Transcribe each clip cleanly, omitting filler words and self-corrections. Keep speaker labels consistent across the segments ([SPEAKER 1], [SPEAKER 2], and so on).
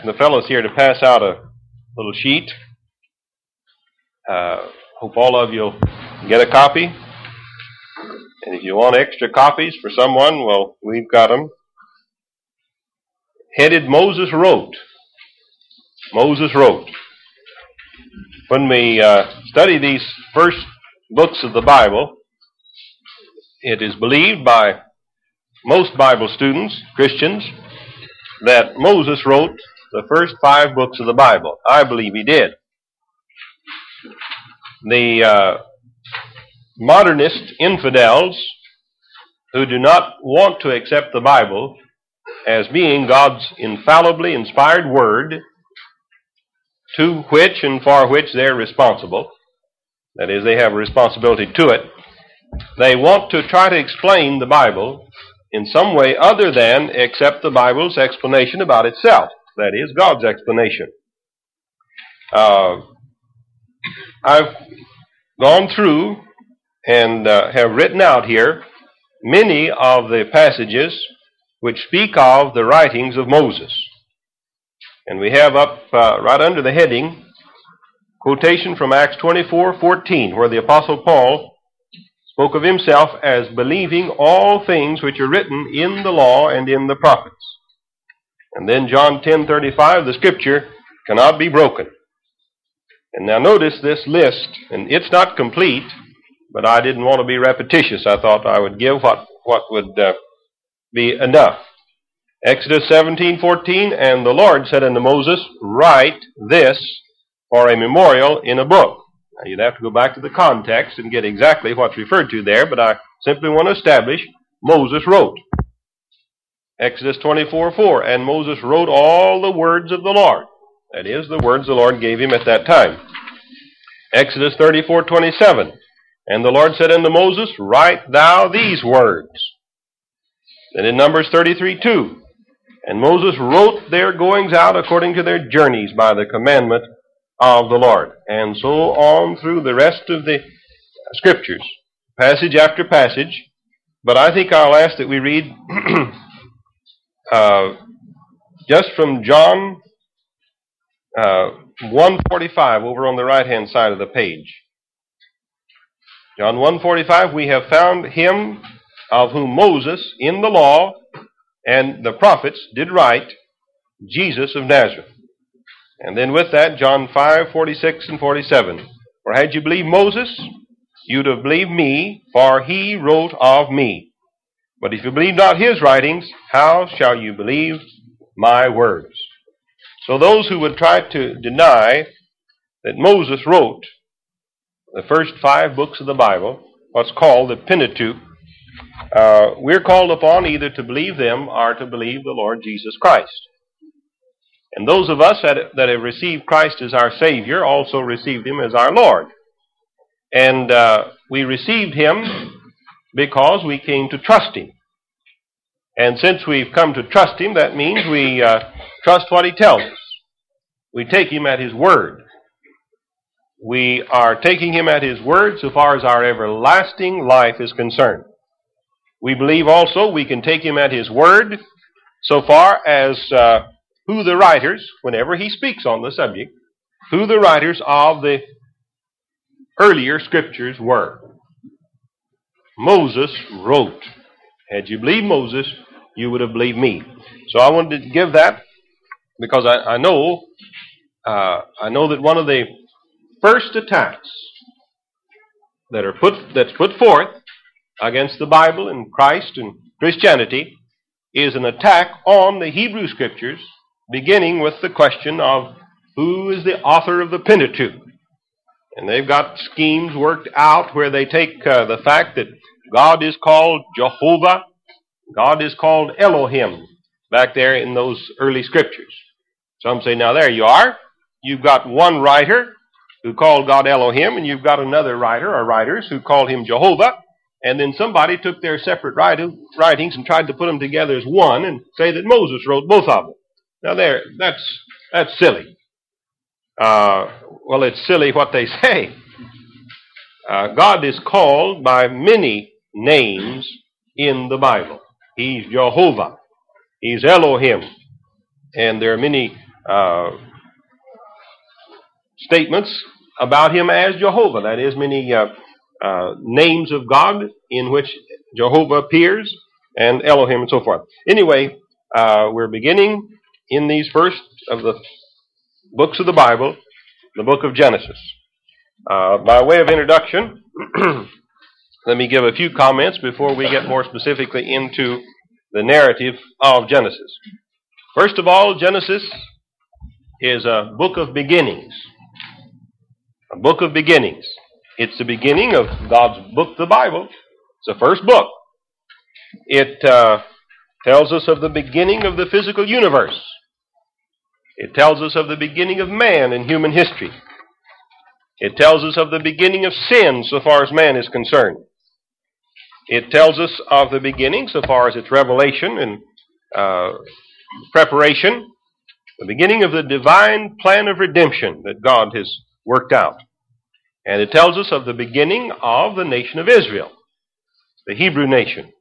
[SPEAKER 1] The fellow's here to pass out a little sheet. Hope all of you'll get a copy. And if you want extra copies for someone, well, we've got them. Headed Moses Wrote. Moses Wrote. When we study these first books of the Bible, it is believed by most Bible students, Christians, that Moses wrote the first 5 books of the Bible. I believe he did. The modernist infidels who do not want to accept the Bible as being God's infallibly inspired word to which and for which they're responsible, that is, they have a responsibility to it, they want to try to explain the Bible in some way other than accept the Bible's explanation about itself. That is, God's explanation. I've gone through and have written out here many of the passages which speak of the writings of Moses. And we have up right under the heading, quotation from Acts 24:14, where the Apostle Paul spoke of himself as believing all things which are written in the law and in the prophets. And then John 10:35, the scripture cannot be broken. And now notice this list, and it's not complete, but I didn't want to be repetitious. I thought I would give what would be enough. Exodus 17:14, and the Lord said unto Moses, write this for a memorial in a book. Now you'd have to go back to the context and get exactly what's referred to there, but I simply want to establish Moses wrote. Exodus 24:4, and Moses wrote all the words of the Lord. That is, the words the Lord gave him at that time. Exodus 34:27, and the Lord said unto Moses, write thou these words. Then in Numbers 33:2, and Moses wrote their goings out according to their journeys by the commandment of the Lord. And so on through the rest of the scriptures, passage after passage. But I think I'll ask that we read just from John 1:45 over on the right-hand side of the page. John 1:45, we have found him of whom Moses in the law and the prophets did write, Jesus of Nazareth. And then with that, John 5:46 and 47. For had you believed Moses, you'd have believed me, for he wrote of me. But if you believe not his writings, how shall you believe my words? So those who would try to deny that Moses wrote the first 5 books of the Bible, what's called the Pentateuch, we're called upon either to believe them or to believe the Lord Jesus Christ. And those of us that have received Christ as our Savior also received him as our Lord. And we received him because we came to trust him. And since we've come to trust him, that means we trust what he tells us. We take him at his word. We are taking him at his word so far as our everlasting life is concerned. We believe also we can take him at his word so far as who the writers, whenever he speaks on the subject, who the writers of the earlier scriptures were. Moses wrote. Had you believed Moses, you would have believed me. So I wanted to give that because I know that one of the first attacks that's put forth against the Bible and Christ and Christianity is an attack on the Hebrew Scriptures, beginning with the question of who is the author of the Pentateuch. And they've got schemes worked out where they take the fact that God is called Jehovah, God is called Elohim, back there in those early Scriptures. Some say, now there you are. You've got one writer who called God Elohim, and you've got another writer or writers who called him Jehovah. And then somebody took their separate writings and tried to put them together as one and say that Moses wrote both of them. Now that's silly. Well, it's silly what they say. God is called by many names in the Bible. He's Jehovah. He's Elohim. And there are many statements about him as Jehovah. That is, many names of God in which Jehovah appears, and Elohim and so forth. Anyway, we're beginning in these first of the books of the Bible, the book of Genesis. By way of introduction, let me give a few comments before we get more specifically into the narrative of Genesis. First of all, Genesis is a book of beginnings. A book of beginnings. It's the beginning of God's book, the Bible. It's the first book. It tells us of the beginning of the physical universe. It tells us of the beginning of man in human history. It tells us of the beginning of sin so far as man is concerned. It tells us of the beginning so far as its revelation and preparation, the beginning of the divine plan of redemption that God has worked out. And it tells us of the beginning of the nation of Israel, the Hebrew nation.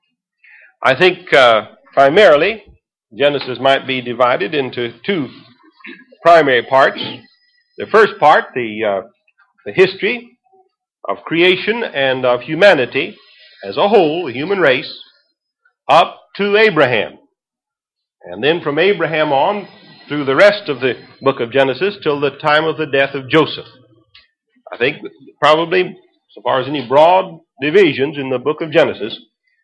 [SPEAKER 1] I think primarily Genesis might be divided into two primary parts. The first part, the history of creation and of humanity as a whole, the human race, up to Abraham. And then from Abraham on through the rest of the book of Genesis till the time of the death of Joseph. I think probably, so far as any broad divisions in the book of Genesis,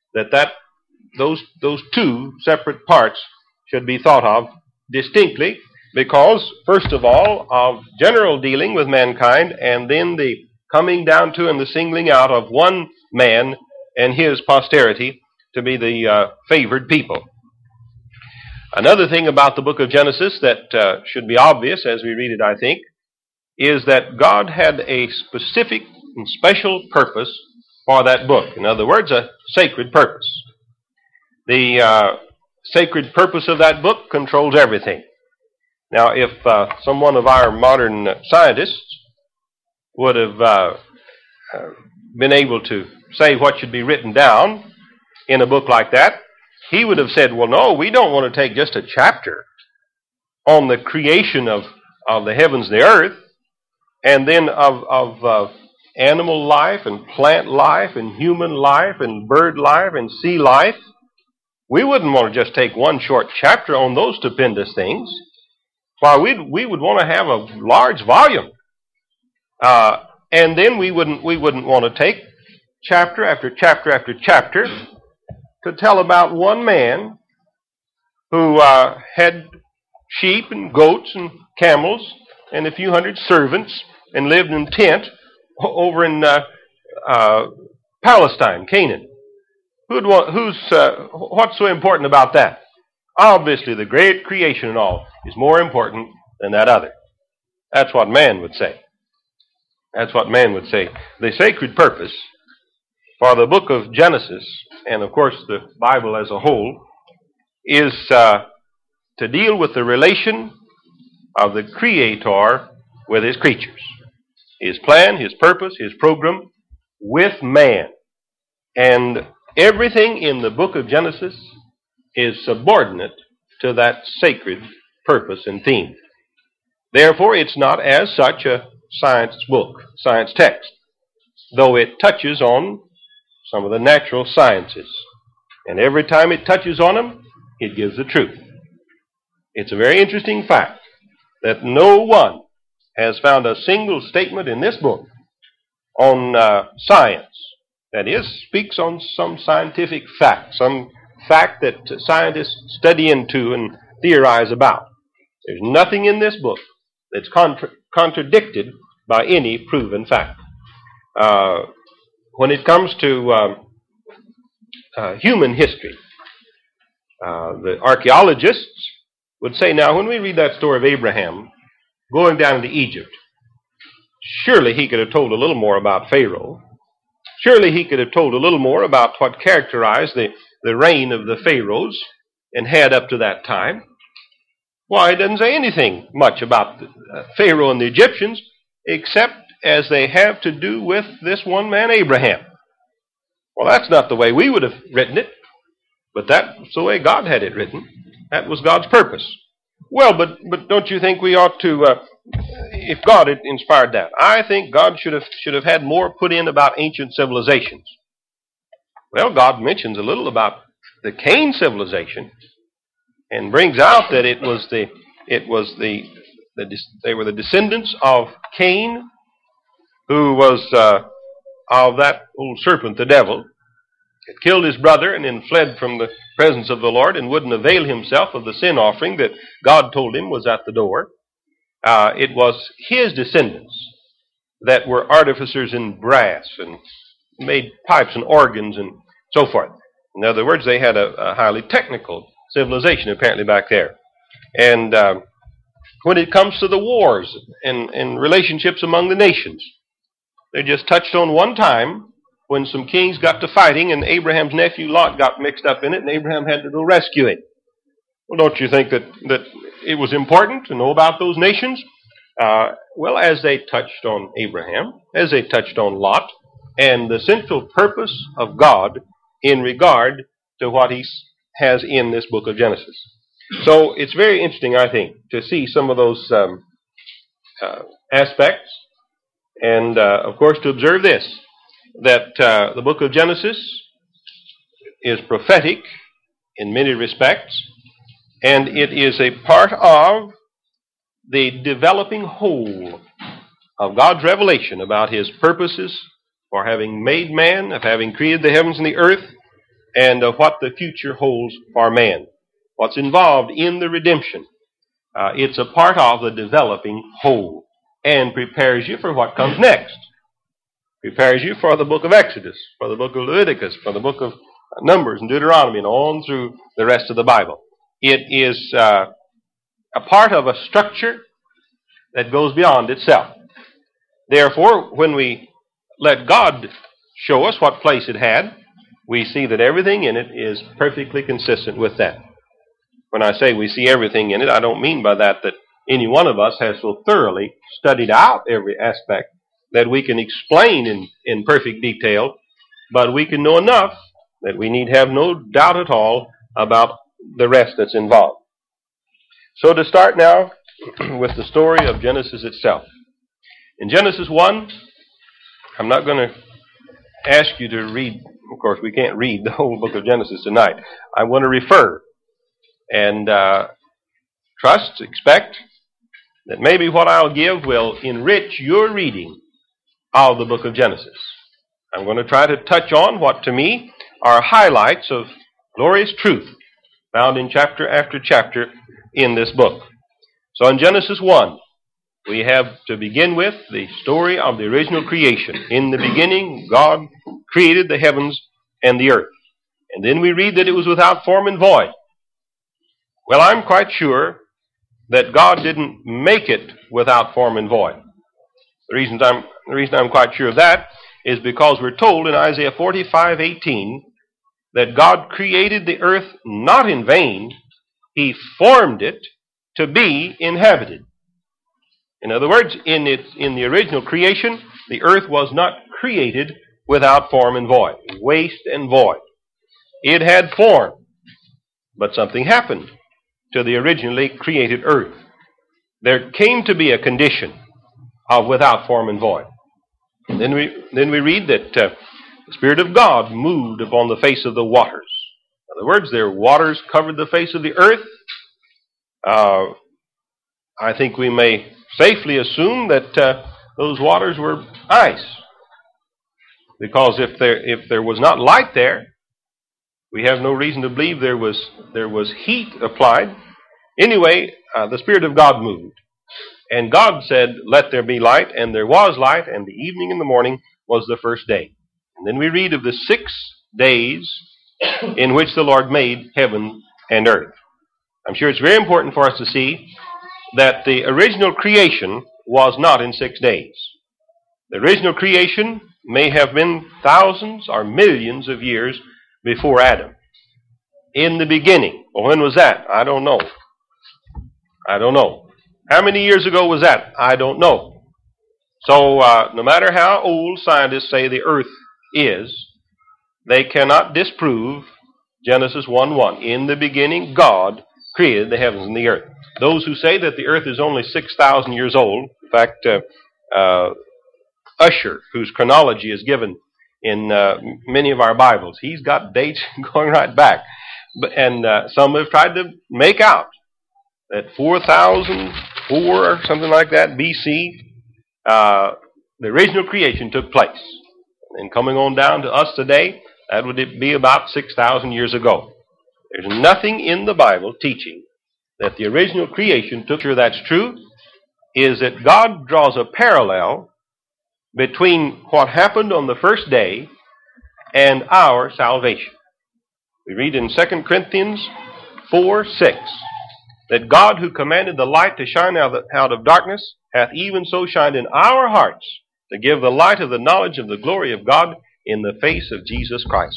[SPEAKER 1] those two separate parts should be thought of distinctly, because, first of all, of general dealing with mankind, and then the coming down to and the singling out of one man and his posterity to be the favored people. Another thing about the book of Genesis that should be obvious as we read it, I think, is that God had a specific and special purpose for that book. In other words, a sacred purpose. The sacred purpose of that book controls everything. Now, if someone of our modern scientists would have been able to say what should be written down in a book like that, he would have said, well, no, we don't want to take just a chapter on the creation of the heavens and the earth, and then of animal life and plant life and human life and bird life and sea life. We wouldn't want to just take one short chapter on those stupendous things. Why, we would want to have a large volume. And then we wouldn't want to take chapter after chapter after chapter to tell about one man who had sheep and goats and camels and a few hundred servants and lived in a tent over in Palestine, Canaan. What's so important about that? Obviously, the great creation and all is more important than that other. That's what man would say. That's what man would say. The sacred purpose for the book of Genesis, and of course the Bible as a whole, is to deal with the relation of the Creator with His creatures. His plan, His purpose, His program with man. And everything in the book of Genesis is subordinate to that sacred purpose and theme. Therefore, it's not as such a science book, science text, though it touches on some of the natural sciences. And every time it touches on them, it gives the truth. It's a very interesting fact that no one has found a single statement in this book on science. That is, speaks on some scientific fact, some fact that scientists study into and theorize about. There's nothing in this book that's contradicted by any proven fact. When it comes to human history, the archaeologists would say, now, when we read that story of Abraham going down into Egypt, surely he could have told a little more about Pharaoh. Surely he could have told a little more about what characterized the reign of the Pharaohs and had up to that time. Why, it doesn't say anything much about Pharaoh and the Egyptians, except as they have to do with this one man, Abraham. Well, that's not the way we would have written it, but that's the way God had it written. That was God's purpose. Well, but don't you think we ought to, if God had inspired that, I think God should have had more put in about ancient civilizations. Well, God mentions a little about the Cain civilization and brings out that they were the descendants of Cain, who was of that old serpent, the devil, had killed his brother and then fled from the presence of the Lord and wouldn't avail himself of the sin offering that God told him was at the door. It was his descendants that were artificers in brass and made pipes and organs and so forth. In other words, they had a highly technical civilization apparently back there. And when it comes to the wars and relationships among the nations, they just touched on one time when some kings got to fighting and Abraham's nephew Lot got mixed up in it and Abraham had to go rescue him. Well, don't you think that it was important to know about those nations? Well, as they touched on Abraham, as they touched on Lot, and the central purpose of God in regard to what he has in this book of Genesis. So it's very interesting, I think, to see some of those aspects, and of course to observe this, that the book of Genesis is prophetic in many respects, and it is a part of the developing whole of God's revelation about his purposes for having made man, of having created the heavens and the earth, and of what the future holds for man, what's involved in the redemption. It's a part of the developing whole and prepares you for what comes next. Prepares you for the book of Exodus, for the book of Leviticus, for the book of Numbers and Deuteronomy, and on through the rest of the Bible. It is a part of a structure that goes beyond itself. Therefore, when we let God show us what place it had, we see that everything in it is perfectly consistent with that. When I say we see everything in it, I don't mean by that any one of us has so thoroughly studied out every aspect that we can explain in perfect detail, but we can know enough that we need have no doubt at all about the rest that's involved. So to start now with the story of Genesis itself. In Genesis 1, I'm not going to ask you to read, of course we can't read the whole book of Genesis tonight. I want to refer and expect that maybe what I'll give will enrich your reading of the book of Genesis. I'm going to try to touch on what to me are highlights of glorious truth found in chapter after chapter in this book. So in Genesis 1, we have to begin with the story of the original creation. In the beginning, God created the heavens and the earth. And then we read that it was without form and void. Well, I'm quite sure that God didn't make it without form and void. The reason I'm quite sure of that is because we're told in Isaiah 45:18 that God created the earth not in vain. He formed it to be inhabited. In other words, in the original creation, the earth was not created without form and void, waste and void. It had form, but something happened to the originally created earth. There came to be a condition of without form and void. And then we read that the Spirit of God moved upon the face of the waters. In other words, their waters covered the face of the earth. I think we may safely assume that those waters were ice, because if there was not light there, we have no reason to believe there was heat applied. Anyway, the Spirit of God moved. And God said, "Let there be light," and there was light, and the evening and the morning was the first day. And then we read of the 6 days in which the Lord made heaven and earth. I'm sure it's very important for us to see that the original creation was not in 6 days. The original creation may have been thousands or millions of years before Adam. In the beginning. Well, when was that? I don't know. How many years ago was that? I don't know. So no matter how old scientists say the earth is, they cannot disprove Genesis 1:1. In the beginning, God created the heavens and the earth. Those who say that the earth is only 6,000 years old, in fact, Ussher, whose chronology is given in many of our Bibles, he's got dates going right back. And some have tried to make out that 4004 or something like that BC, the original creation took place. And coming on down to us today, that would be about 6,000 years ago. There's nothing in the Bible teaching that the original creation took. Sure, that's true, is that God draws a parallel between what happened on the first day and our salvation. We read in 2 Corinthians 4:6 that God, who commanded the light to shine out of darkness, hath even so shined in our hearts to give the light of the knowledge of the glory of God in the face of Jesus Christ.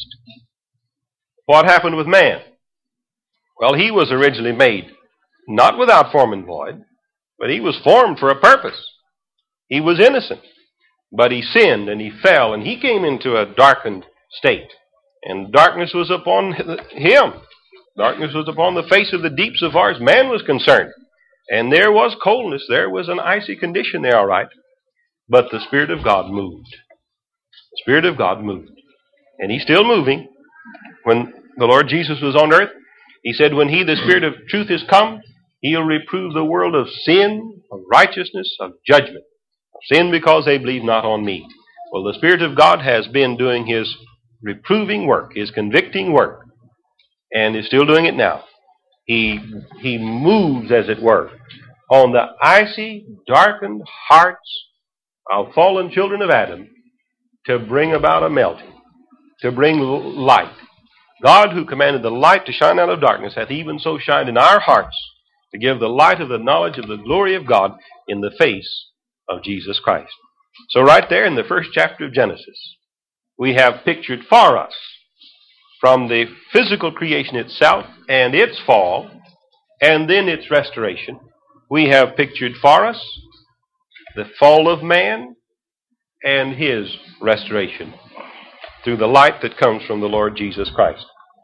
[SPEAKER 1] What happened with man? Well, he was originally made not without form and void, but he was formed for a purpose. He was innocent, but he sinned and he fell and he came into a darkened state. And darkness was upon him. Darkness was upon the face of the deeps as far as man was concerned. And there was coldness. There was an icy condition there, all right. But the Spirit of God moved. The Spirit of God moved. And He's still moving. When the Lord Jesus was on earth, He said, when He, the Spirit of truth, is come, He'll reprove the world of sin, of righteousness, of judgment. Of sin because they believe not on me. Well, the Spirit of God has been doing His reproving work, His convicting work, and is still doing it now. He moves, as it were, on the icy, darkened hearts of fallen children of Adam to bring about a melting, to bring light. God, who commanded the light to shine out of darkness, hath even so shined in our hearts to give the light of the knowledge of the glory of God in the face of Jesus Christ. So right there in the first chapter of Genesis, we have pictured for us from the physical creation itself and its fall and then its restoration. We have pictured for us the fall of man and his restoration through the light that comes from the Lord Jesus Christ.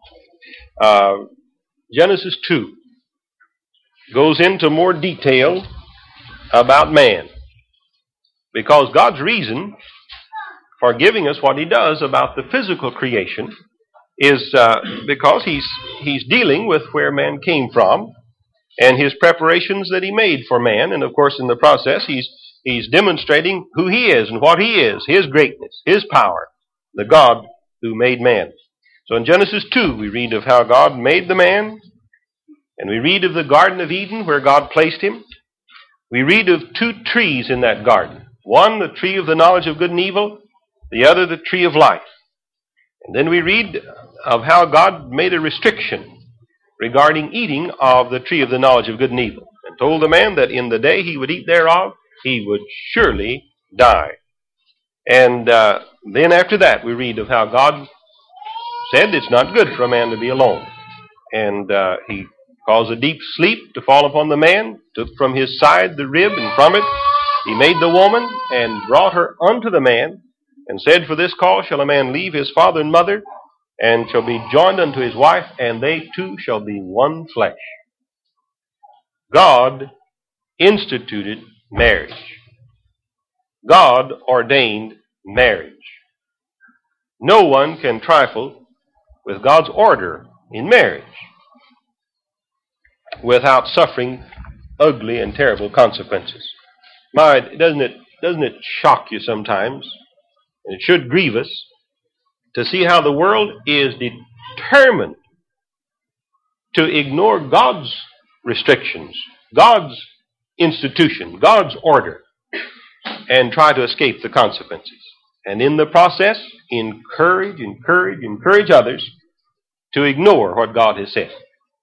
[SPEAKER 1] Genesis 2 goes into more detail about man, because God's reason for giving us what He does about the physical creation is because He's dealing with where man came from and His preparations that He made for man. And of course, in the process, He's demonstrating who He is and what He is, His greatness, His power, the God who made man. So in Genesis 2, we read of how God made the man, and we read of the Garden of Eden where God placed him. We read of two trees in that garden. One, the tree of the knowledge of good and evil, the other, the tree of life. And then we read of how God made a restriction regarding eating of the tree of the knowledge of good and evil, and told the man that in the day he would eat thereof, he would surely die. And then after that, we read of how God said it's not good for a man to be alone. And He caused a deep sleep to fall upon the man, took from his side the rib, and from it He made the woman, and brought her unto the man, and said, for this cause shall a man leave his father and mother, and shall be joined unto his wife, and they two shall be one flesh. God instituted marriage. God ordained marriage. No one can trifle with God's order in marriage without suffering ugly and terrible consequences. My, doesn't it shock you sometimes, and it should grieve us, to see how the world is determined to ignore God's restrictions, God's institution, God's order, and try to escape the consequences. And in the process, encourage others to ignore what God has said.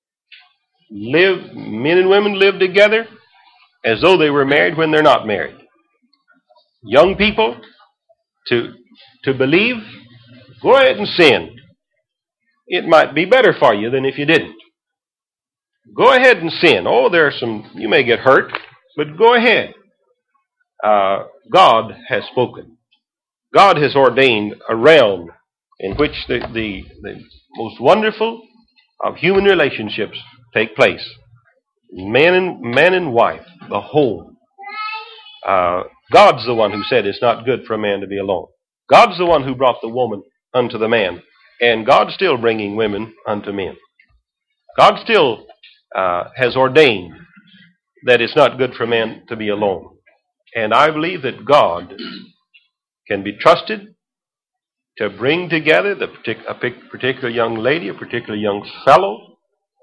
[SPEAKER 1] Men and women live together as though they were married when they're not married. Young people, to believe, go ahead and sin. It might be better for you than if you didn't. Go ahead and sin. Oh, you may get hurt, but go ahead. God has spoken. God has ordained a realm in which the most wonderful of human relationships take place. Man and wife, the home. God's the one who said it's not good for a man to be alone. God's the one who brought the woman unto the man. And God's still bringing women unto men. God still has ordained that it's not good for man to be alone. And I believe that God can be trusted to bring together a particular young lady, a particular young fellow,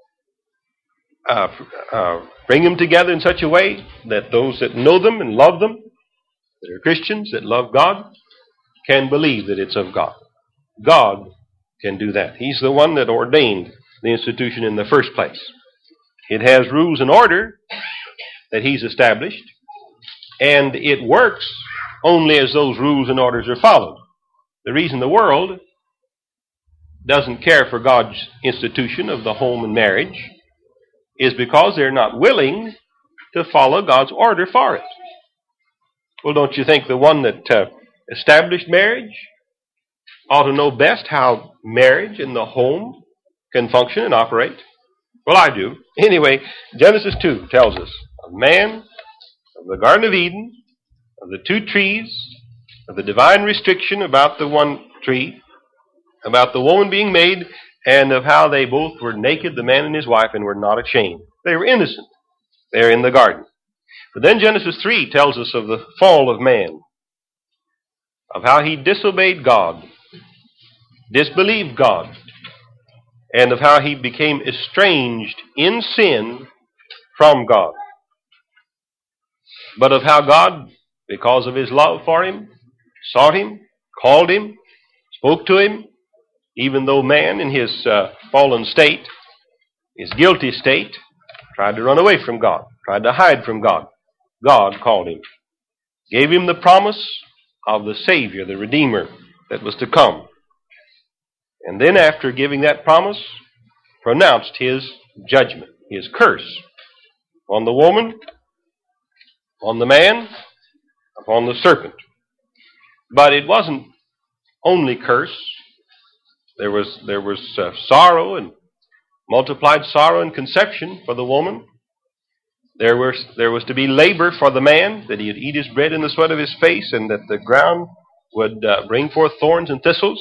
[SPEAKER 1] bring them together in such a way that those that know them and love them, that are Christians, that love God, can believe that it's of God. God can do that. He's the one that ordained the institution in the first place. It has rules and order that He's established, and it works only as those rules and orders are followed. The reason the world doesn't care for God's institution of the home and marriage is because they're not willing to follow God's order for it. Well, don't you think the one that established marriage ought to know best how marriage and the home can function and operate? Well, I do. Anyway, Genesis 2 tells us of man, of the Garden of Eden, of the two trees, of the divine restriction about the one tree, about the woman being made, and of how they both were naked, the man and his wife, and were not ashamed. They were innocent there in the garden. But then Genesis 3 tells us of the fall of man, of how he disobeyed God, disbelieved God, and of how he became estranged in sin from God. But of how God, because of His love for him, sought him, called him, spoke to him, even though man in his fallen state, his guilty state, tried to run away from God, tried to hide from God. God called him, gave him the promise of the Savior, the Redeemer that was to come. And then after giving that promise, pronounced His judgment, His curse on the woman, on the man, upon the serpent. But it wasn't only curse. There was sorrow, and multiplied sorrow and conception for the woman. There was to be labor for the man, that he would eat his bread in the sweat of his face, and that the ground would bring forth thorns and thistles.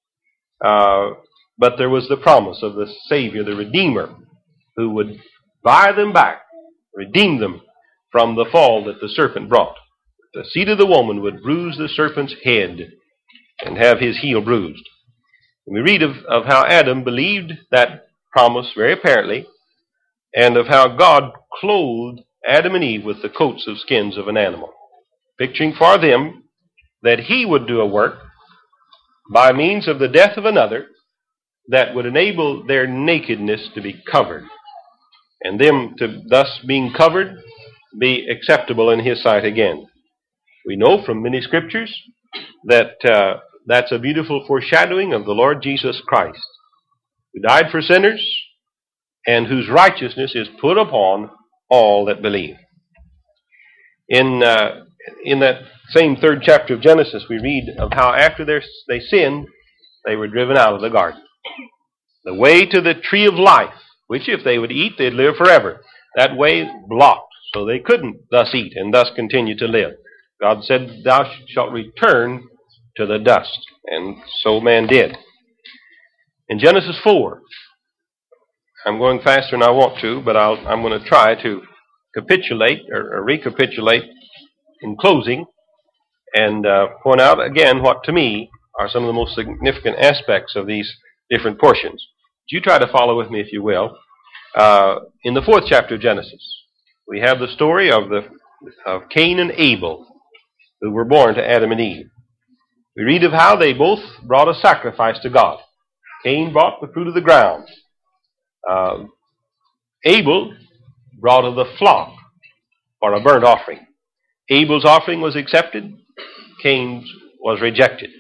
[SPEAKER 1] But there was the promise of the Savior, the Redeemer, who would buy them back, redeem them from the fall that the serpent brought. The seed of the woman would bruise the serpent's head and have his heel bruised. And we read of how Adam believed that promise very apparently, and of how God clothed Adam and Eve with the coats of skins of an animal, picturing for them that He would do a work by means of the death of another that would enable their nakedness to be covered, and them to, thus being covered, be acceptable in His sight again. We know from many scriptures that that's a beautiful foreshadowing of the Lord Jesus Christ, who died for sinners and whose righteousness is put upon all that believe. In that same third chapter of Genesis, we read of how after they sinned, they were driven out of the garden. The way to the tree of life, which if they would eat, they'd live forever. That way blocked, so they couldn't thus eat and thus continue to live. God said, "Thou shalt return to the dust." And so man did. In Genesis 4, I'm going faster than I want to, but I'm going to try to capitulate or recapitulate in closing and point out again what to me are some of the most significant aspects of these different portions. You try to follow with me if you will. In the 4th chapter of Genesis, we have the story of Cain and Abel, who were born to Adam and Eve. We read of how they both brought a sacrifice to God. Cain brought the fruit of the ground. Abel brought of the flock for a burnt offering. Abel's offering was accepted. Cain's was rejected.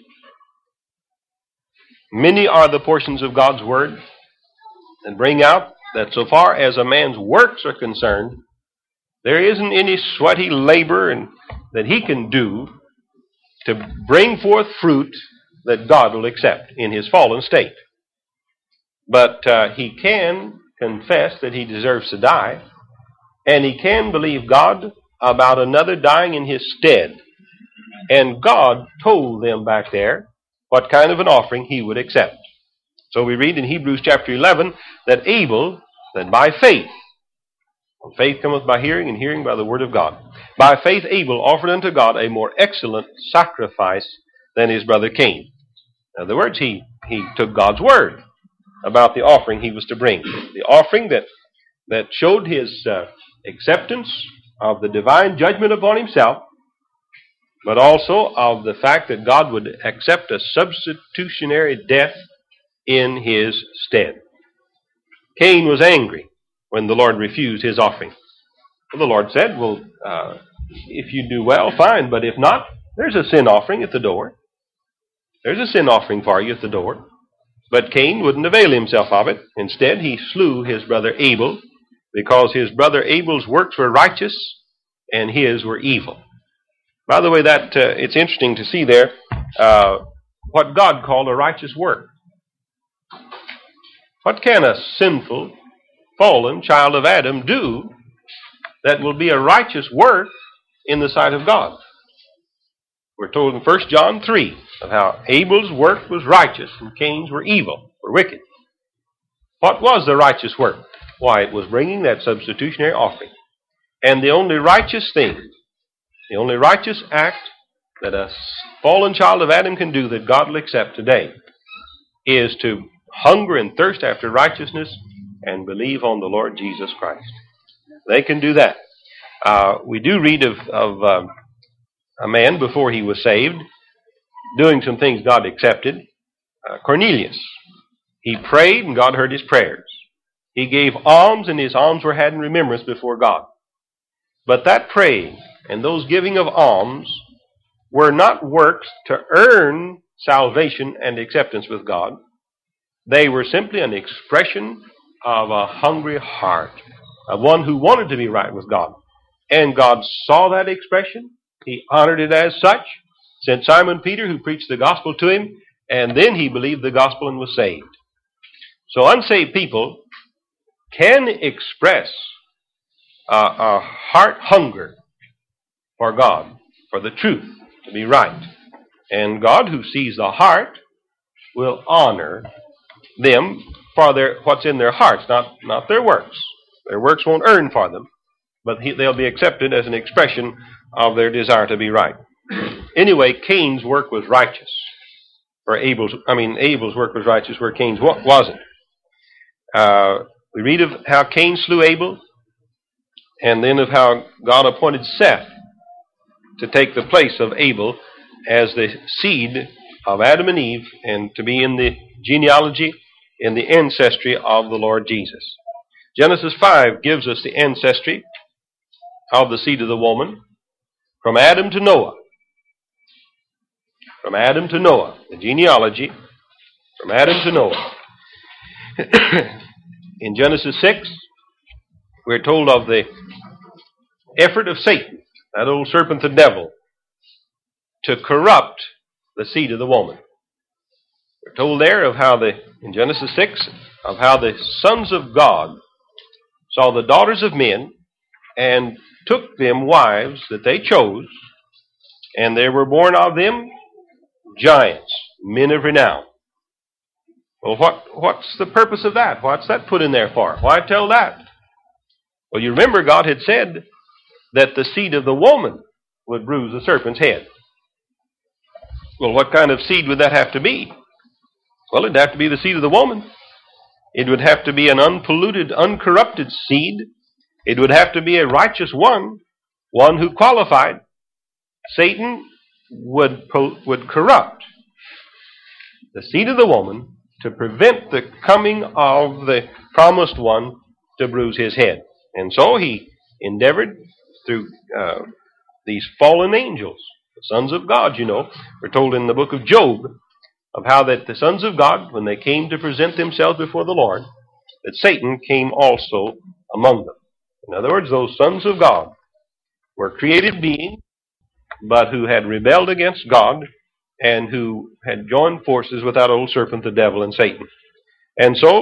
[SPEAKER 1] Many are the portions of God's Word that bring out that so far as a man's works are concerned, there isn't any sweaty labor that he can do to bring forth fruit that God will accept in his fallen state. But he can confess that he deserves to die, and he can believe God about another dying in his stead. And God told them back there what kind of an offering he would accept. So we read in Hebrews chapter 11 that Abel, that by faith cometh by hearing, and hearing by the word of God. By faith Abel offered unto God a more excellent sacrifice than his brother Cain. In other words, he took God's word about the offering he was to bring. The offering that showed his acceptance of the divine judgment upon himself, but also of the fact that God would accept a substitutionary death in his stead. Cain was angry when the Lord refused his offering. Well, the Lord said, well, if you do well, fine, but if not, there's a sin offering at the door. There's a sin offering for you at the door. But Cain wouldn't avail himself of it. Instead, he slew his brother Abel, because his brother Abel's works were righteous and his were evil. By the way, that it's interesting to see there what God called a righteous work. What can a sinful, fallen child of Adam do that will be a righteous work in the sight of God? We're told in 1 John 3 of how Abel's work was righteous and Cain's were evil, were wicked. What was the righteous work? Why, it was bringing that substitutionary offering. And the only righteous thing, the only righteous act that a fallen child of Adam can do that God will accept today is to hunger and thirst after righteousness and believe on the Lord Jesus Christ. They can do that. We do read of a man before he was saved doing some things God accepted. Cornelius. He prayed and God heard his prayers. He gave alms and his alms were had in remembrance before God. But that praying and those giving of alms were not works to earn salvation and acceptance with God. They were simply an expression of a hungry heart, of one who wanted to be right with God. And God saw that expression. He honored it as such, sent Simon Peter, who preached the gospel to him, and then he believed the gospel and was saved. So unsaved people can express a heart hunger for God, for the truth, to be right. And God, who sees the heart, will honor them for what's in their hearts, not their works. Their works won't earn for them, but they'll be accepted as an expression of their desire to be right. Anyway, Cain's work was righteous. Abel's work was righteous where Cain's wasn't. We read of how Cain slew Abel, and then of how God appointed Seth to take the place of Abel as the seed of Adam and Eve, and to be in the genealogy, in the ancestry of the Lord Jesus. Genesis 5 gives us the ancestry of the seed of the woman from Adam to Noah. From Adam to Noah. The genealogy from Adam to Noah. In Genesis 6, we're told of the effort of Satan, that old serpent the devil, to corrupt the seed of the woman. We're told there of how in Genesis 6, of how the sons of God saw the daughters of men and took them wives that they chose, and there were born of them giants, men of renown. Well, what's the purpose of that? What's that put in there for? Why tell that? Well, you remember God had said that the seed of the woman would bruise the serpent's head. Well, what kind of seed would that have to be? Well, it'd have to be the seed of the woman. It would have to be an unpolluted, uncorrupted seed. It would have to be a righteous one who qualified. Satan would corrupt the seed of the woman to prevent the coming of the promised one to bruise his head. And so he endeavored through these fallen angels, the sons of God, We're told in the book of Job of how that the sons of God, when they came to present themselves before the Lord, that Satan came also among them. In other words, those sons of God were created beings, but who had rebelled against God and who had joined forces with that old serpent, the devil, and Satan. And so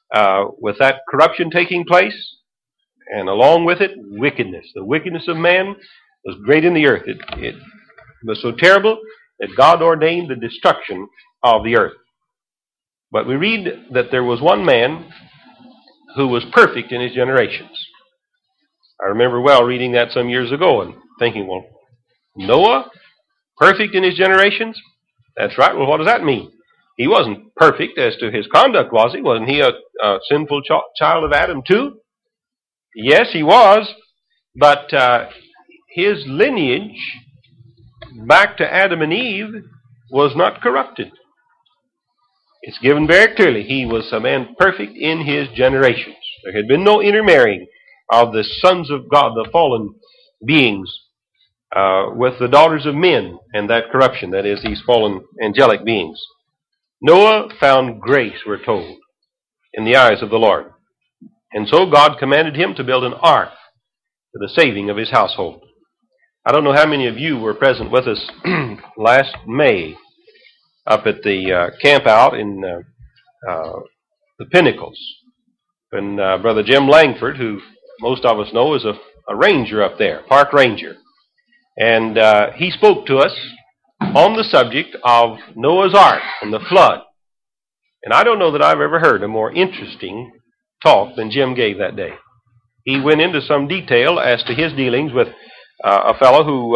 [SPEAKER 1] with that corruption taking place, and along with it, wickedness. The wickedness of man was great in the earth. It was so terrible that God ordained the destruction of the earth. But we read that there was one man who was perfect in his generations. I remember well reading that some years ago and thinking, well, Noah, perfect in his generations? That's right. Well, what does that mean? He wasn't perfect as to his conduct, was he? Wasn't he a sinful child of Adam too? Yes, he was. But his lineage back to Adam and Eve was not corrupted. It's given very clearly. He was a man perfect in his generations. There had been no intermarrying of the sons of God, the fallen beings, with the daughters of men and that corruption, that is, these fallen angelic beings. Noah found grace, we're told, in the eyes of the Lord. And so God commanded him to build an ark for the saving of his household. I don't know how many of you were present with us last May up at the camp out in the Pinnacles. And Brother Jim Langford, who most of us know is a ranger up there, park ranger. And he spoke to us on the subject of Noah's Ark and the flood. And I don't know that I've ever heard a more interesting talk than Jim gave that day. He went into some detail as to his dealings with a fellow who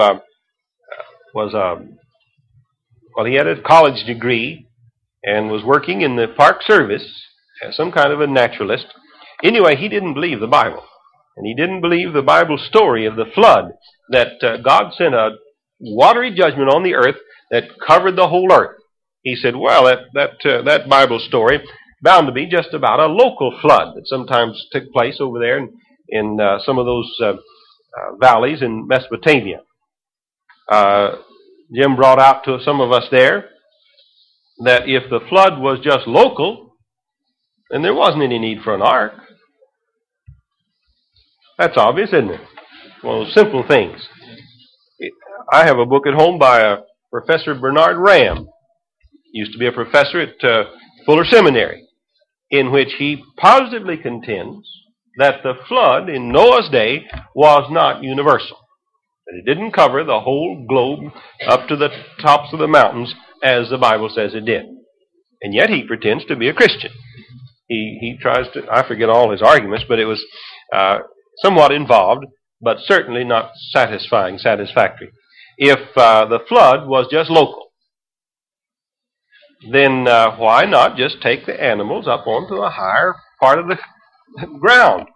[SPEAKER 1] he had a college degree and was working in the park service as some kind of a naturalist. Anyway, he didn't believe the Bible. And he didn't believe the Bible story of the flood, that God sent a watery judgment on the earth that covered the whole earth. He said, well, that Bible story bound to be just about a local flood that sometimes took place over there in some of those valleys in Mesopotamia. Jim brought out to some of us there that if the flood was just local, then there wasn't any need for an ark. That's obvious, isn't it? Well, simple things. I have a book at home by Professor Bernard Ram. Used to be a professor at Fuller Seminary, in which he positively contends that the flood in Noah's day was not universal. That it didn't cover the whole globe up to the tops of the mountains as the Bible says it did. And yet he pretends to be a Christian. He tries to, I forget all his arguments, but it was somewhat involved, but certainly not satisfactory. If the flood was just local, then why not just take the animals up onto a higher part of the ground?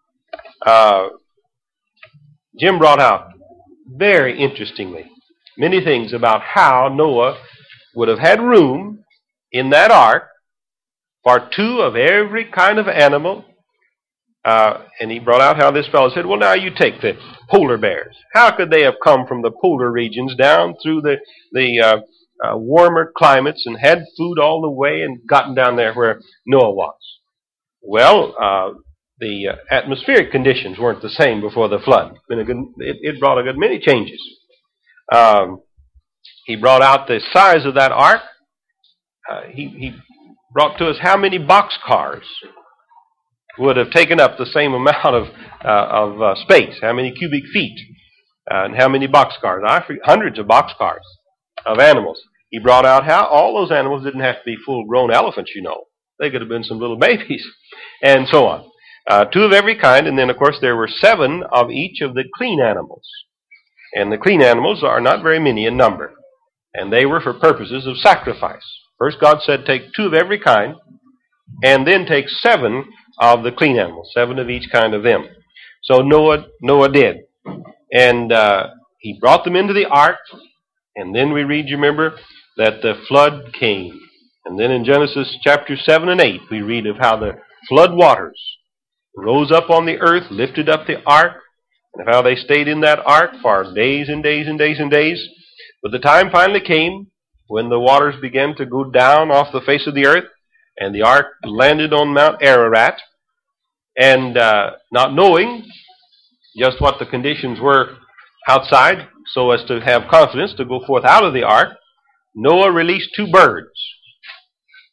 [SPEAKER 1] Jim brought out very interestingly many things about how Noah would have had room in that ark for two of every kind of animal. And he brought out how this fellow said, well, now you take the polar bears. How could they have come from the polar regions down through the warmer climates and had food all the way and gotten down there where Noah was? Well, the atmospheric conditions weren't the same before the flood. It brought a good many changes. He brought out the size of that ark. He brought to us how many boxcars would have taken up the same amount of space, how many cubic feet, and how many boxcars. Hundreds of boxcars of animals. He brought out how all those animals didn't have to be full-grown elephants, you know. They could have been some little babies, and so on. Two of every kind, and then, of course, there were 7 of each of the clean animals. And the clean animals are not very many in number, and they were for purposes of sacrifice. First, God said, take 2 of every kind, and then take 7 of the clean animals, 7 of each kind of them. So Noah did. And he brought them into the ark, and then we read, you remember, that the flood came. And then in Genesis chapter 7 and 8, we read of how the flood waters rose up on the earth, lifted up the ark, and of how they stayed in that ark for days and days and days and days. But the time finally came when the waters began to go down off the face of the earth, and the ark landed on Mount Ararat. And not knowing just what the conditions were outside, so as to have confidence to go forth out of the ark, Noah released 2 birds.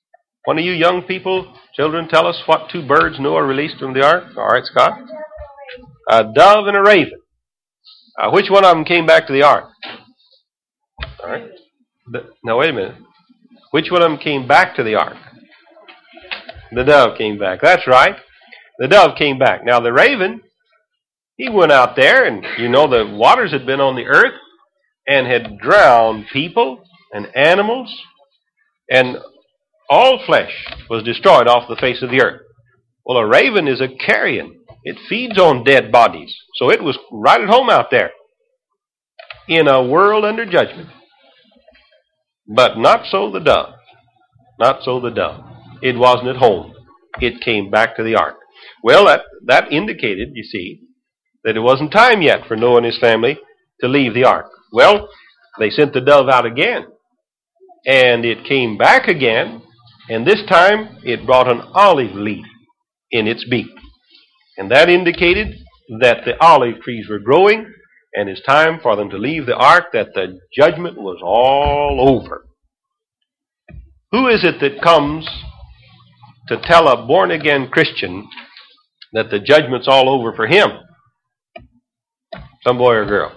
[SPEAKER 1] One of you young people, children, tell us what two birds Noah released from the ark. All right, Scott. A dove and a raven. Which one of them came back to the ark? All right. Now, wait a minute. Which one of them came back to the ark? The dove came back. That's right. The dove came back. Now, the raven, he went out there, and you know the waters had been on the earth and had drowned people and animals, and all flesh was destroyed off the face of the earth. Well, a raven is a carrion. It feeds on dead bodies. So it was right at home out there in a world under judgment. But not so the dove. Not so the dove. It wasn't at home. It came back to the ark. Well, that indicated, you see, that it wasn't time yet for Noah and his family to leave the ark. Well, they sent the dove out again. And it came back again. And this time, it brought an olive leaf in its beak. And that indicated that the olive trees were growing, and it's time for them to leave the ark, that the judgment was all over. Who is it that comes to tell a born-again Christian that the judgment's all over for him? Some boy or girl.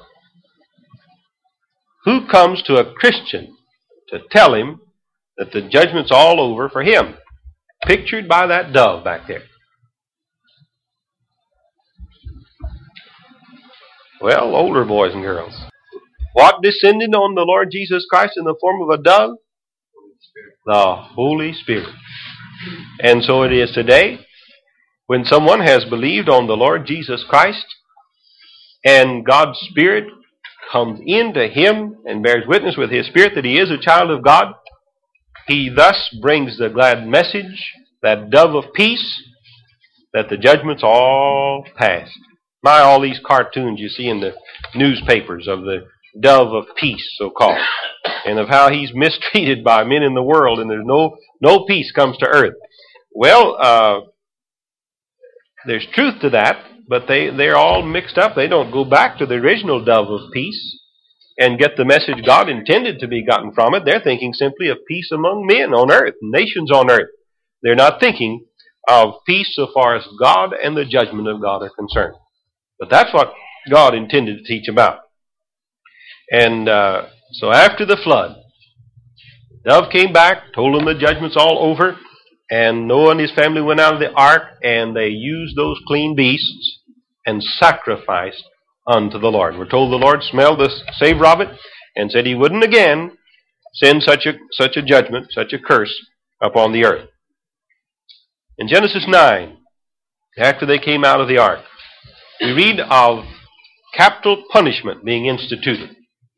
[SPEAKER 1] Who comes to a Christian to tell him that the judgment's all over for him? Pictured by that dove back there. Well, older boys and girls. What descended on the Lord Jesus Christ in the form of a dove? The Holy Spirit. And so it is today. When someone has believed on the Lord Jesus Christ, and God's Spirit comes into him and bears witness with his spirit that he is a child of God, he thus brings the glad message, that dove of peace, that the judgment's all past. My, all these cartoons you see in the newspapers of the dove of peace, so-called, and of how he's mistreated by men in the world, and there's no peace comes to earth. Well, there's truth to that, but they're all mixed up. They don't go back to the original dove of peace and get the message God intended to be gotten from it. They're thinking simply of peace among men on earth, nations on earth. They're not thinking of peace so far as God and the judgment of God are concerned. But that's what God intended to teach about. And so after the flood, the dove came back, told them the judgment's all over, and Noah and his family went out of the ark, and they used those clean beasts and sacrificed unto the Lord. We're told the Lord smelled the savor of it and said he wouldn't again send such a judgment, such a curse upon the earth. In Genesis 9, after they came out of the ark, we read of capital punishment being instituted.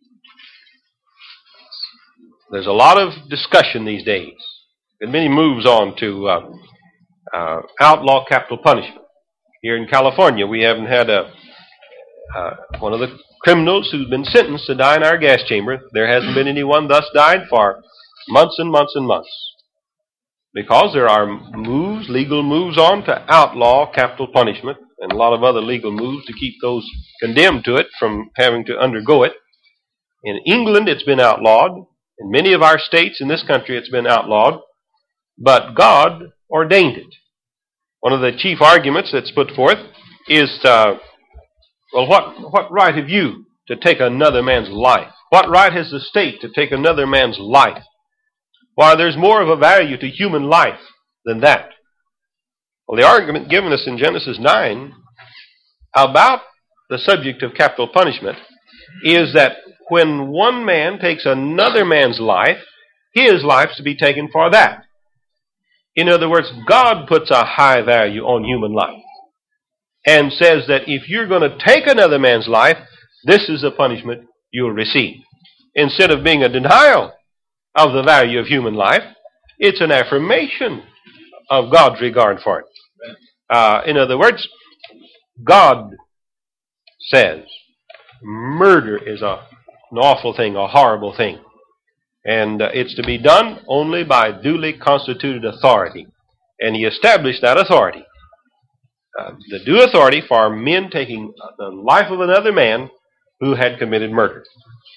[SPEAKER 1] There's a lot of discussion these days, and many moves on to outlaw capital punishment. Here in California, we haven't had one of the criminals who's been sentenced to die in our gas chamber. There hasn't been anyone thus died for months and months and months, because there are moves, legal moves on to outlaw capital punishment, and a lot of other legal moves to keep those condemned to it from having to undergo it. In England, it's been outlawed. In many of our states in this country, it's been outlawed. But God ordained it. One of the chief arguments that's put forth is, well, what right have you to take another man's life? What right has the state to take another man's life? Why, there's more of a value to human life than that. Well, the argument given us in Genesis 9 about the subject of capital punishment is that when one man takes another man's life, his life's to be taken for that. In other words, God puts a high value on human life and says that if you're going to take another man's life, this is the punishment you'll receive. Instead of being a denial of the value of human life, it's an affirmation of God's regard for it. In other words, God says murder is an awful thing, a horrible thing. And it's to be done only by duly constituted authority. And he established that authority. The due authority for men taking the life of another man who had committed murder.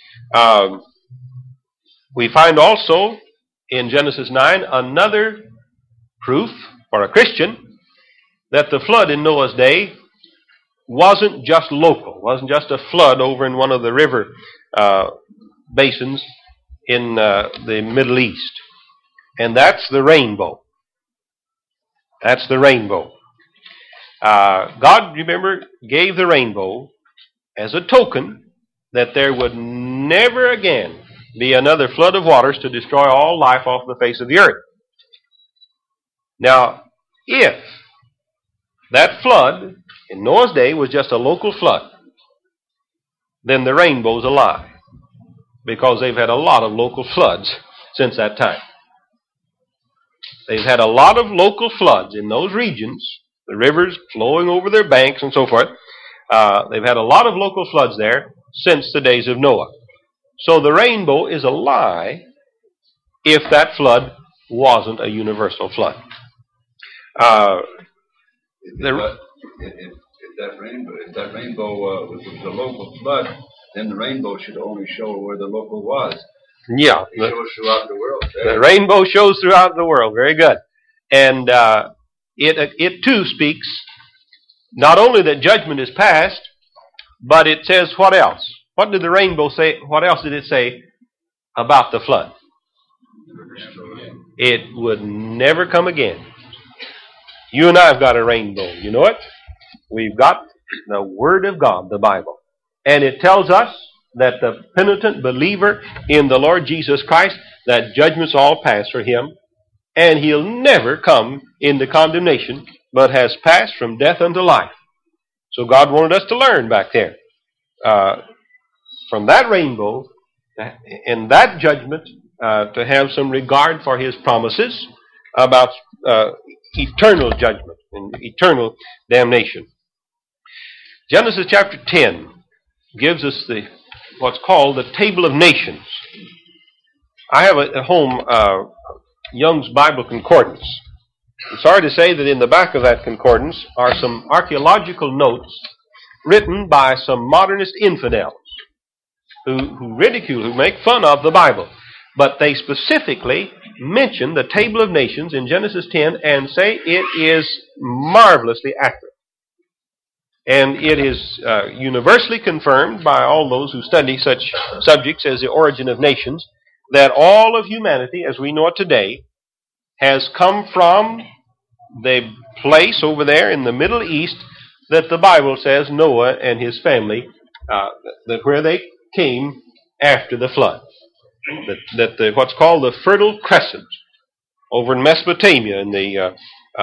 [SPEAKER 1] We find also in Genesis 9 another proof for a Christian that the flood in Noah's day wasn't just local, wasn't just a flood over in one of the river basins in the Middle East. And that's the rainbow. That's the rainbow. God, remember, gave the rainbow as a token that there would never again be another flood of waters to destroy all life off the face of the earth. Now, if that flood in Noah's day was just a local flood, then the rainbow's a lie, because they've had a lot of local floods since that time. They've had a lot of local floods in those regions, the rivers flowing over their banks and so forth. They've had a lot of local floods there since the days of Noah. So the rainbow is a lie if that flood wasn't a universal flood.
[SPEAKER 2] If that rainbow was a local flood, then the rainbow should only show where the local was.
[SPEAKER 1] Yeah.
[SPEAKER 2] It shows throughout the world.
[SPEAKER 1] The rainbow shows throughout the world. Very good. And it too speaks not only that judgment is past, but it says what else? What did the rainbow say? What else did it say about the flood? It would never come again. You and I have got a rainbow. You know it? We've got the Word of God, the Bible. And it tells us that the penitent believer in the Lord Jesus Christ, that judgment's all past for him, and he'll never come into condemnation, but has passed from death unto life. So God wanted us to learn back there. From that rainbow, in that judgment, to have some regard for His promises about eternal judgment and eternal damnation. Genesis chapter 10 gives us what's called the Table of Nations. I have at home Young's Bible Concordance. I'm sorry to say that in the back of that concordance are some archaeological notes written by some modernist infidels who ridicule, who make fun of the Bible. But they specifically mention the Table of Nations in Genesis 10 and say it is marvelously accurate. And it is universally confirmed by all those who study such subjects as the origin of nations, that all of humanity, as we know it today, has come from the place over there in the Middle East that the Bible says Noah and his family, that where they came after the flood. That what's called the Fertile Crescent over in Mesopotamia, in the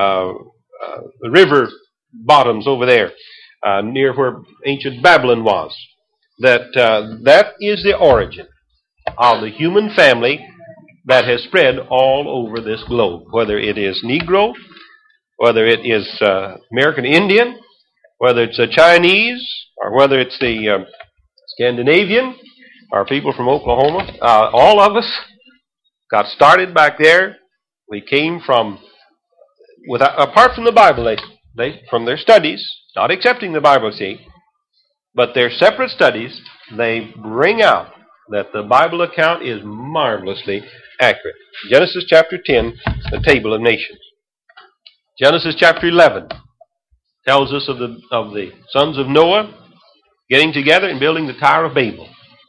[SPEAKER 1] river bottoms over there, near where ancient Babylon was, that is the origin of the human family that has spread all over this globe, whether it is Negro, whether it is American Indian, whether it's a Chinese, or whether it's the Scandinavian, or people from Oklahoma. All of us got started back there. We came from, apart from the Bible, they from their studies, not accepting the Bible, see, but their separate studies, they bring out that the Bible account is marvelously accurate. Genesis chapter 10, the Table of Nations. Genesis chapter 11 tells us of the sons of Noah getting together and building the Tower of Babel.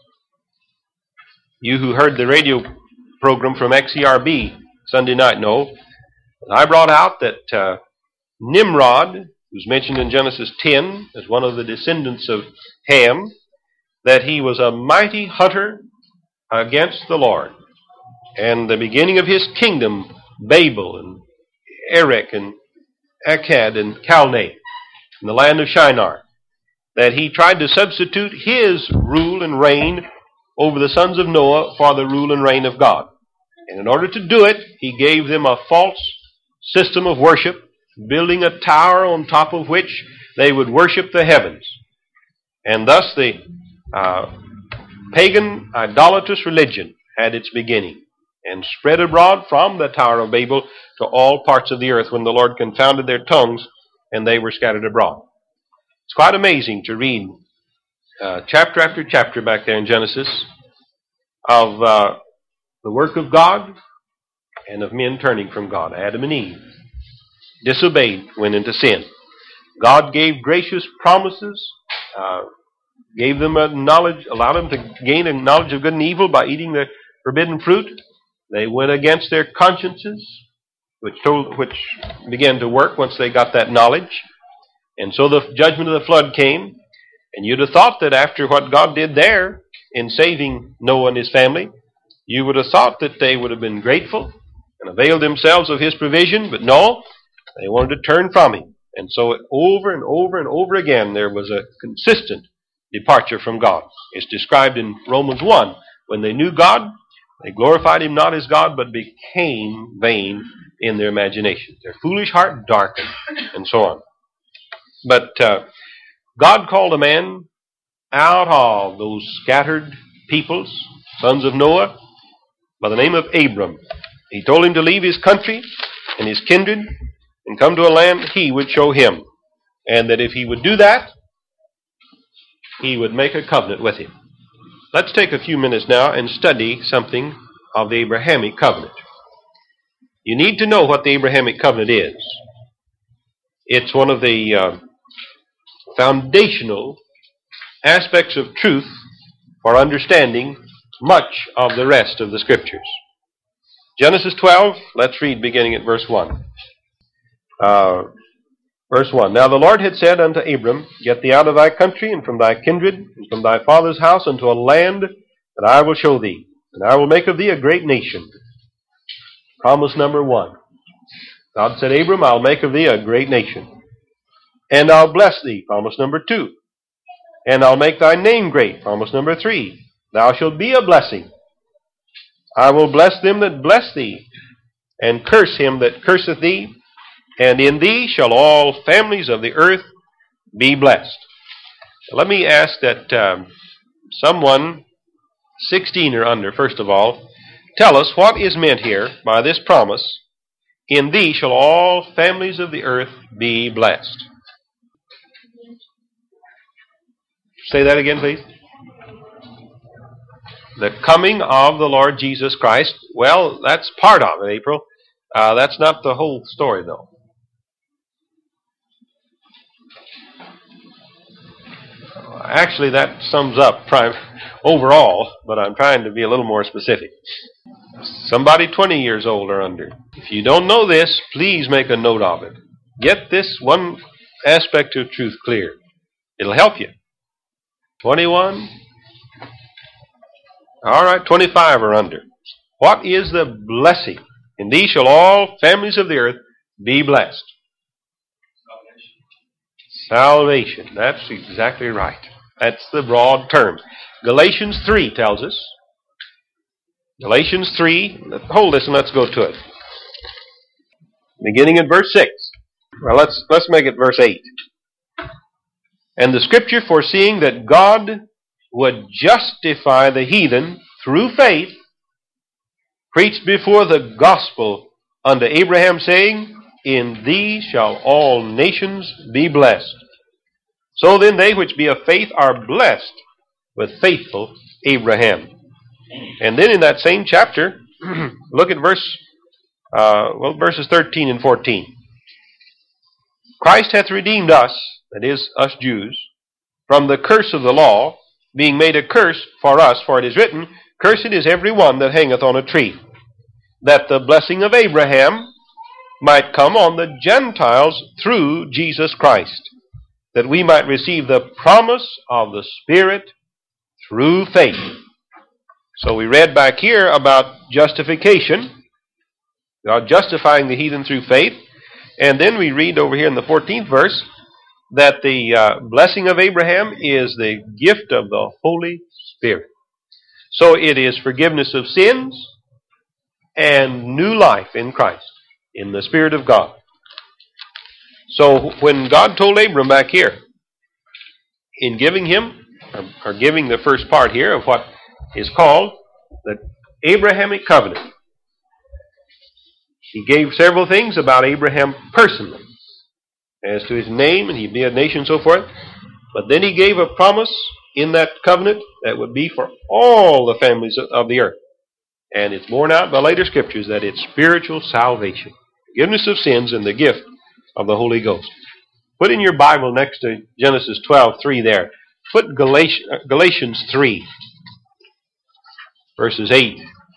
[SPEAKER 1] You who heard the radio program from XERB Sunday night know that I brought out that Nimrod, who's mentioned in Genesis 10 as one of the descendants of Ham, that he was a mighty hunter against the Lord. And the beginning of his kingdom, Babel and Erech and Akkad and Calneh, in the land of Shinar, that he tried to substitute his rule and reign over the sons of Noah for the rule and reign of God. And in order to do it, he gave them a false system of worship, building a tower on top of which they would worship the heavens. And thus the pagan idolatrous religion had its beginning and spread abroad from the Tower of Babel to all parts of the earth when the Lord confounded their tongues and they were scattered abroad. It's quite amazing to read chapter after chapter back there in Genesis of the work of God and of men turning from God, Adam and Eve. disobeyed, went into sin. God gave gracious promises, gave them a knowledge, allowed them to gain a knowledge of good and evil by eating the forbidden fruit. They went against their consciences, which began to work once they got that knowledge. And so the judgment of the flood came, and you'd have thought that after what God did there in saving Noah and his family, you would have thought that they would have been grateful and availed themselves of his provision, but no, they wanted to turn from him. And so over and over and over again, there was a consistent departure from God. It's described in Romans 1. When they knew God, they glorified him not as God, but became vain in their imagination. Their foolish heart darkened, and so on. But God called a man out of those scattered peoples, sons of Noah, by the name of Abram. He told him to leave his country and his kindred and come to a land he would show him. And that if he would do that, he would make a covenant with him. Let's take a few minutes now and study something of the Abrahamic covenant. You need to know what the Abrahamic covenant is. It's one of the foundational aspects of truth for understanding much of the rest of the Scriptures. Genesis 12, let's read beginning at verse 1. Verse 1, Now the Lord had said unto Abram, Get thee out of thy country, and from thy kindred, and from thy father's house, unto a land that I will show thee, and I will make of thee a great nation. Promise number 1. God said, Abram, I'll make of thee a great nation. And I'll bless thee. Promise number 2. And I'll make thy name great. Promise number 3. Thou shalt be a blessing. I will bless them that bless thee, and curse him that curseth thee, and in thee shall all families of the earth be blessed. Let me ask that someone 16 or under, first of all, tell us what is meant here by this promise, in thee shall all families of the earth be blessed. Say that again, please. The coming of the Lord Jesus Christ. Well, that's part of it, April. That's not the whole story, though. Actually, that sums up overall, but I'm trying to be a little more specific. Somebody 20 years old or under. If you don't know this, please make a note of it. Get this one aspect of truth clear. It'll help you. 21. All right, 25 or under. What is the blessing? In thee shall all families of the earth be blessed. Salvation. That's exactly right. That's the broad term. Galatians 3 tells us. Galatians 3. Hold this and let's go to it. Beginning at verse 6. Well, let's make it verse 8. And the Scripture, foreseeing that God would justify the heathen through faith, preached before the gospel unto Abraham, saying, In thee shall all nations be blessed. So then they which be of faith are blessed with faithful Abraham. And then in that same chapter, look at verses 13 and 14. Christ hath redeemed us, that is, us Jews, from the curse of the law, being made a curse for us, for it is written, Cursed is every one that hangeth on a tree, that the blessing of Abraham might come on the Gentiles through Jesus Christ, that we might receive the promise of the Spirit through faith. So we read back here about justification, God justifying the heathen through faith, and then we read over here in the 14th verse that the blessing of Abraham is the gift of the Holy Spirit. So it is forgiveness of sins and new life in Christ, in the Spirit of God. So when God told Abram back here, in giving him, or giving the first part here of what is called the Abrahamic covenant, he gave several things about Abraham personally, as to his name, and he'd be a nation and so forth. But then he gave a promise in that covenant that would be for all the families of the earth. And it's borne out by later scriptures that it's spiritual salvation, forgiveness of sins, and the gift of the Holy Ghost. Put in your Bible next to Genesis 12:3 there. Put Galatians 3, verses 8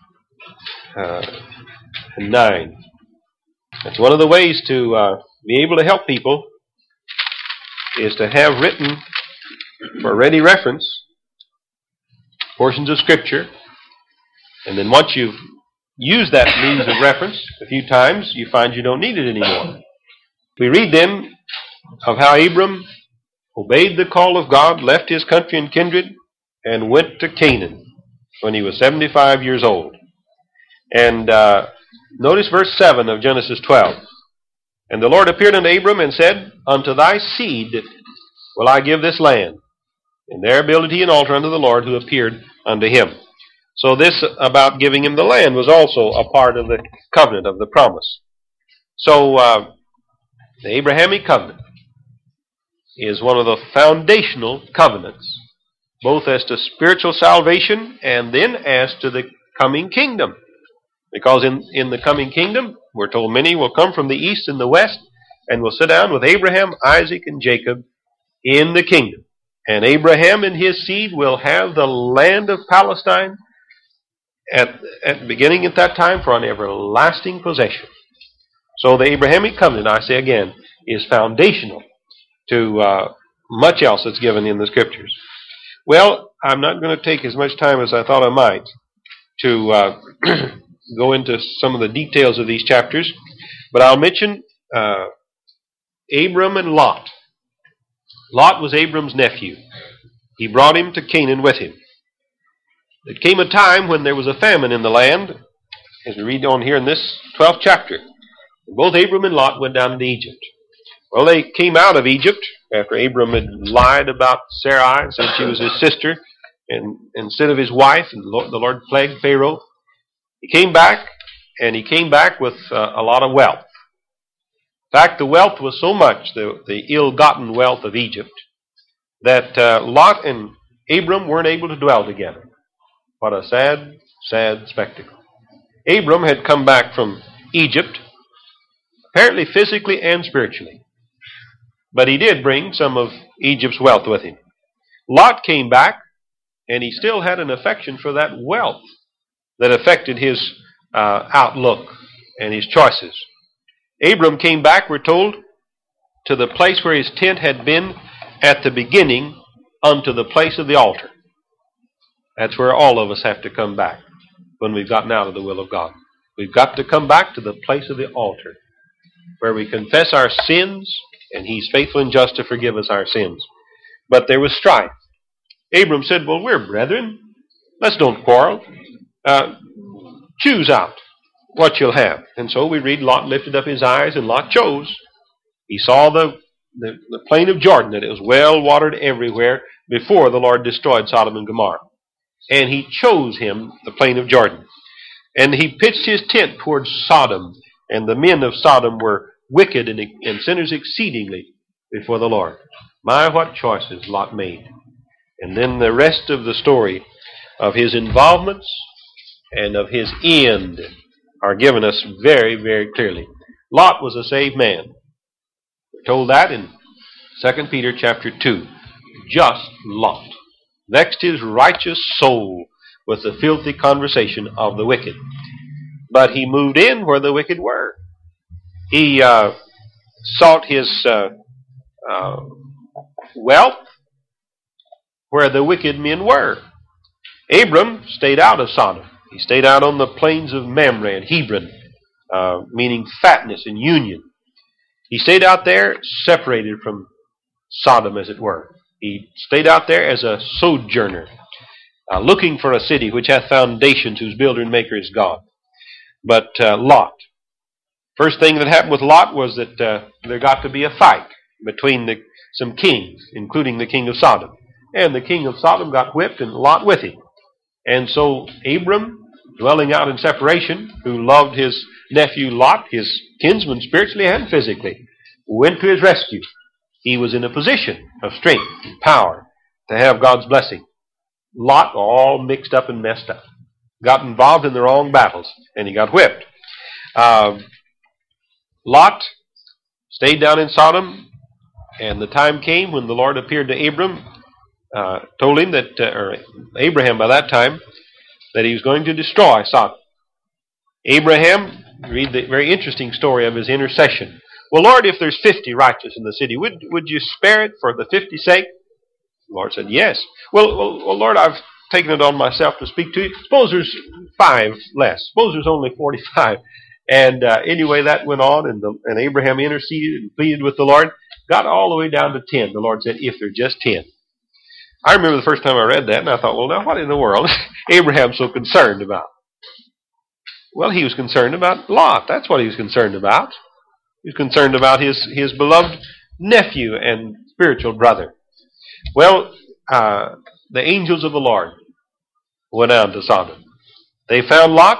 [SPEAKER 1] and 9. That's one of the ways to be able to help people, is to have written for ready reference portions of Scripture, and then once you've used that means of reference a few times, you find you don't need it anymore. We read then of how Abram obeyed the call of God, left his country and kindred, and went to Canaan when he was 75 years old. And notice verse 7 of Genesis 12. And the Lord appeared unto Abram and said, Unto thy seed will I give this land. And there builded he an altar unto the Lord who appeared unto him. So this about giving him the land was also a part of the covenant, of the promise. So the Abrahamic covenant is one of the foundational covenants, both as to spiritual salvation and then as to the coming kingdom. Because in the coming kingdom, we're told many will come from the east and the west and will sit down with Abraham, Isaac, and Jacob in the kingdom. And Abraham and his seed will have the land of Palestine at the beginning at that time for an everlasting possession. So the Abrahamic covenant, I say again, is foundational to much else that's given in the Scriptures. Well, I'm not going to take as much time as I thought I might to go into some of the details of these chapters, but I'll mention Abram and Lot. Lot was Abram's nephew. He brought him to Canaan with him. There came a time when there was a famine in the land, as we read on here in this 12th chapter. And both Abram and Lot went down into Egypt. Well, they came out of Egypt after Abram had lied about Sarai, said she was his sister, and instead of his wife, and the Lord plagued Pharaoh. He came back, and he came back with a lot of wealth. In fact, the wealth was so much, the ill-gotten wealth of Egypt, that Lot and Abram weren't able to dwell together. What a sad, sad spectacle. Abram had come back from Egypt, apparently physically and spiritually. But he did bring some of Egypt's wealth with him. Lot came back, and he still had an affection for that wealth that affected his outlook and his choices. Abram came back, we're told, to the place where his tent had been at the beginning, unto the place of the altar. That's where all of us have to come back when we've gotten out of the will of God. We've got to come back to the place of the altar, where we confess our sins, and He's faithful and just to forgive us our sins. But there was strife. Abram said, well, we're brethren. Let's don't quarrel. Choose out what you'll have. And so we read, Lot lifted up his eyes, and Lot chose. He saw the plain of Jordan, that it was well watered everywhere before the Lord destroyed Sodom and Gomorrah. And he chose him the plain of Jordan. And he pitched his tent towards Sodom, and the men of Sodom were wicked and sinners exceedingly before the Lord. My, what choices Lot made. And then the rest of the story of his involvements and of his end are given us very, very clearly. Lot was a saved man. We're told that in 2 Peter chapter 2. Just Lot vexed his righteous soul with the filthy conversation of the wicked. But he moved in where the wicked were. He sought his wealth where the wicked men were. Abram stayed out of Sodom. He stayed out on the plains of Mamre and Hebron, meaning fatness and union. He stayed out there separated from Sodom, as it were. He stayed out there as a sojourner, looking for a city which hath foundations, whose builder and maker is God. But Lot. First thing that happened with Lot was that there got to be a fight between some kings, including the king of Sodom. And the king of Sodom got whipped, and Lot with him. And so Abram, dwelling out in separation, who loved his nephew Lot, his kinsman spiritually and physically, went to his rescue. He was in a position of strength and power to have God's blessing. Lot, all mixed up and messed up, got involved in the wrong battles, and he got whipped. Lot stayed down in Sodom, and the time came when the Lord appeared to Abram, told him that, or Abraham by that time, that he was going to destroy Sodom. Abraham, read the very interesting story of his intercession. Well, Lord, if there's 50 righteous in the city, would you spare it for the 50's sake? The Lord said, yes. Well, Lord, I've taken it on myself to speak to you. Suppose there's 5 less. Suppose there's only 45. And anyway, that went on, and Abraham interceded and pleaded with the Lord. Got all the way down to 10. The Lord said, if there's just 10. I remember the first time I read that, and I thought, well, now what in the world is Abraham so concerned about? Well, he was concerned about Lot. That's what he was concerned about. He was concerned about his beloved nephew and spiritual brother. Well, the angels of the Lord went out to Sodom. They found Lot,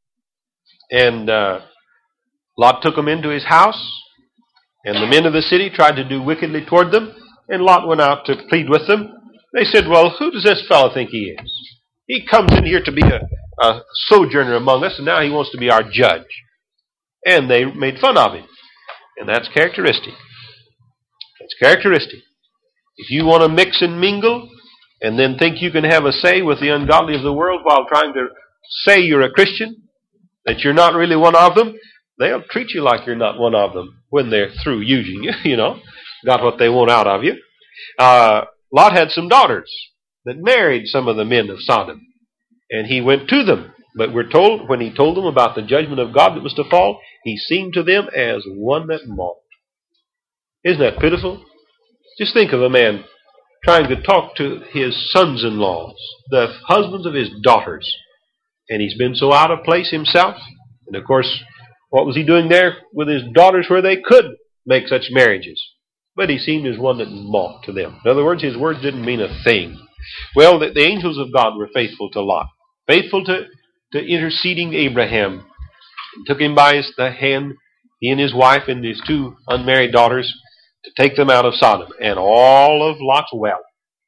[SPEAKER 1] and Lot took them into his house, and the men of the city tried to do wickedly toward them, and Lot went out to plead with them. They said, well, who does this fellow think he is? He comes in here to be a sojourner among us, and now he wants to be our judge. And they made fun of him. And that's characteristic. That's characteristic. If you want to mix and mingle, and then think you can have a say with the ungodly of the world while trying to say you're a Christian, that you're not really one of them, they'll treat you like you're not one of them when they're through using you, got what they want out of you. Lot had some daughters that married some of the men of Sodom, and he went to them. But we're told, when he told them about the judgment of God that was to fall, he seemed to them as one that mocked. Isn't that pitiful? Just think of a man trying to talk to his sons-in-laws, the husbands of his daughters, and he's been so out of place himself. And of course, what was he doing there with his daughters where they could make such marriages? But he seemed as one that mocked to them. In other words, his words didn't mean a thing. Well, the angels of God were faithful to Lot, faithful to interceding Abraham. Took him by the hand, he and his wife and his 2 unmarried daughters, to take them out of Sodom. And all of Lot's wealth,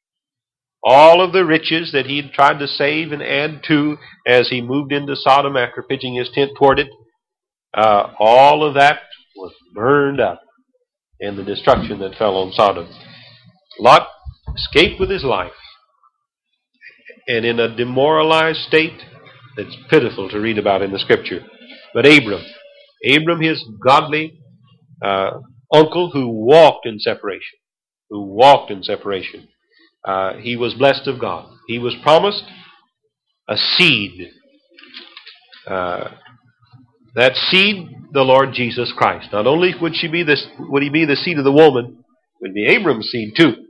[SPEAKER 1] all of the riches that he'd tried to save and add to as he moved into Sodom after pitching his tent toward it, all of that was burned up in the destruction that fell on Sodom. Lot escaped with his life, and in a demoralized state that's pitiful to read about in the Scripture. But Abram, his godly uncle who walked in separation, he was blessed of God. He was promised a seed. That seed, the Lord Jesus Christ. Not only would he be the seed of the woman, it would be Abram's seed too.